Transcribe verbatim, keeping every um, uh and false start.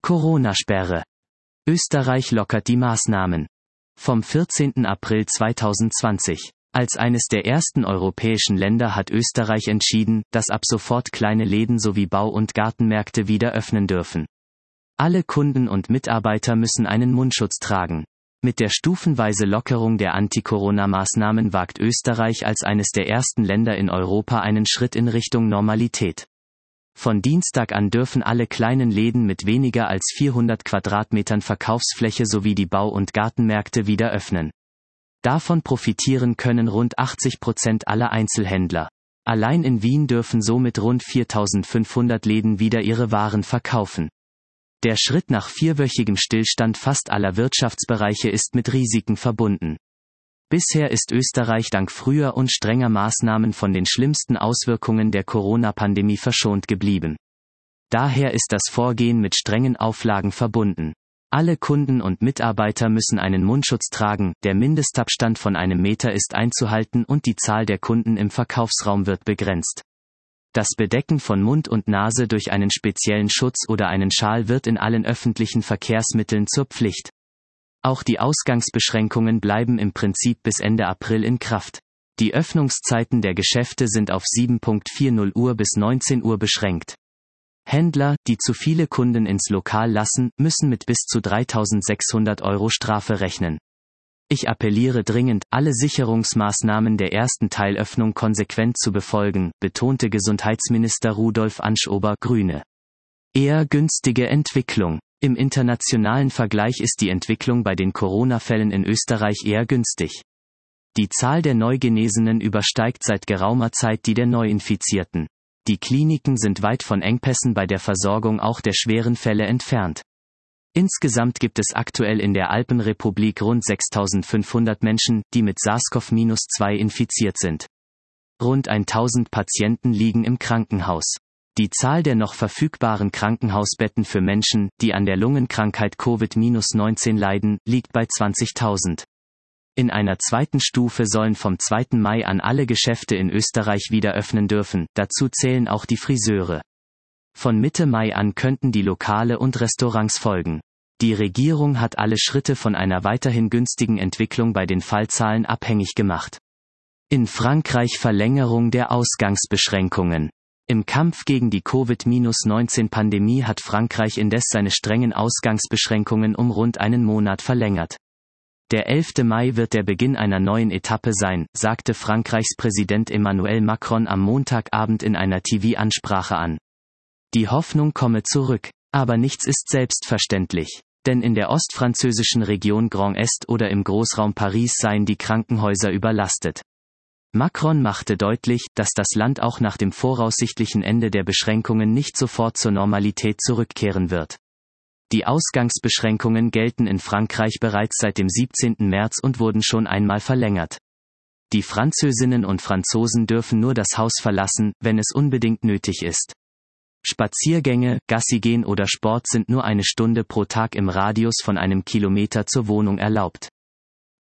Corona-Sperre. Österreich lockert die Maßnahmen. Vom vierzehnten April zweitausendzwanzig. Als eines der ersten europäischen Länder hat Österreich entschieden, dass ab sofort kleine Läden sowie Bau- und Gartenmärkte wieder öffnen dürfen. Alle Kunden und Mitarbeiter müssen einen Mundschutz tragen. Mit der stufenweise Lockerung der Anti-Corona-Maßnahmen wagt Österreich als eines der ersten Länder in Europa einen Schritt in Richtung Normalität. Von Dienstag an dürfen alle kleinen Läden mit weniger als vierhundert Quadratmetern Verkaufsfläche sowie die Bau- und Gartenmärkte wieder öffnen. Davon profitieren können rund achtzig Prozent aller Einzelhändler. Allein in Wien dürfen somit rund viertausendfünfhundert Läden wieder ihre Waren verkaufen. Der Schritt nach vierwöchigem Stillstand fast aller Wirtschaftsbereiche ist mit Risiken verbunden. Bisher ist Österreich dank früher und strenger Maßnahmen von den schlimmsten Auswirkungen der Corona-Pandemie verschont geblieben. Daher ist das Vorgehen mit strengen Auflagen verbunden. Alle Kunden und Mitarbeiter müssen einen Mundschutz tragen, der Mindestabstand von einem Meter ist einzuhalten und die Zahl der Kunden im Verkaufsraum wird begrenzt. Das Bedecken von Mund und Nase durch einen speziellen Schutz oder einen Schal wird in allen öffentlichen Verkehrsmitteln zur Pflicht. Auch die Ausgangsbeschränkungen bleiben im Prinzip bis Ende April in Kraft. Die Öffnungszeiten der Geschäfte sind auf sieben vierzig Uhr bis neunzehn Uhr beschränkt. Händler, die zu viele Kunden ins Lokal lassen, müssen mit bis zu dreitausendsechshundert Euro Strafe rechnen. Ich appelliere dringend, alle Sicherungsmaßnahmen der ersten Teilöffnung konsequent zu befolgen, betonte Gesundheitsminister Rudolf Anschober, Grüne. Eher günstige Entwicklung. Im internationalen Vergleich ist die Entwicklung bei den Corona-Fällen in Österreich eher günstig. Die Zahl der Neugenesenen übersteigt seit geraumer Zeit die der Neuinfizierten. Die Kliniken sind weit von Engpässen bei der Versorgung auch der schweren Fälle entfernt. Insgesamt gibt es aktuell in der Alpenrepublik rund sechstausendfünfhundert Menschen, die mit SARS-CoV zwei infiziert sind. Rund tausend Patienten liegen im Krankenhaus. Die Zahl der noch verfügbaren Krankenhausbetten für Menschen, die an der Lungenkrankheit Covid neunzehn leiden, liegt bei zwanzigtausend. In einer zweiten Stufe sollen vom zweiten Mai an alle Geschäfte in Österreich wieder öffnen dürfen, dazu zählen auch die Friseure. Von Mitte Mai an könnten die Lokale und Restaurants folgen. Die Regierung hat alle Schritte von einer weiterhin günstigen Entwicklung bei den Fallzahlen abhängig gemacht. In Frankreich Verlängerung der Ausgangsbeschränkungen. Im Kampf gegen die Covid neunzehn Pandemie hat Frankreich indes seine strengen Ausgangsbeschränkungen um rund einen Monat verlängert. Der elfte Mai wird der Beginn einer neuen Etappe sein, sagte Frankreichs Präsident Emmanuel Macron am Montagabend in einer T V-Ansprache an. Die Hoffnung komme zurück, aber nichts ist selbstverständlich, denn in der ostfranzösischen Region Grand Est oder im Großraum Paris seien die Krankenhäuser überlastet. Macron machte deutlich, dass das Land auch nach dem voraussichtlichen Ende der Beschränkungen nicht sofort zur Normalität zurückkehren wird. Die Ausgangsbeschränkungen gelten in Frankreich bereits seit dem siebzehnten März und wurden schon einmal verlängert. Die Französinnen und Franzosen dürfen nur das Haus verlassen, wenn es unbedingt nötig ist. Spaziergänge, Gassigehen oder Sport sind nur eine Stunde pro Tag im Radius von einem Kilometer zur Wohnung erlaubt.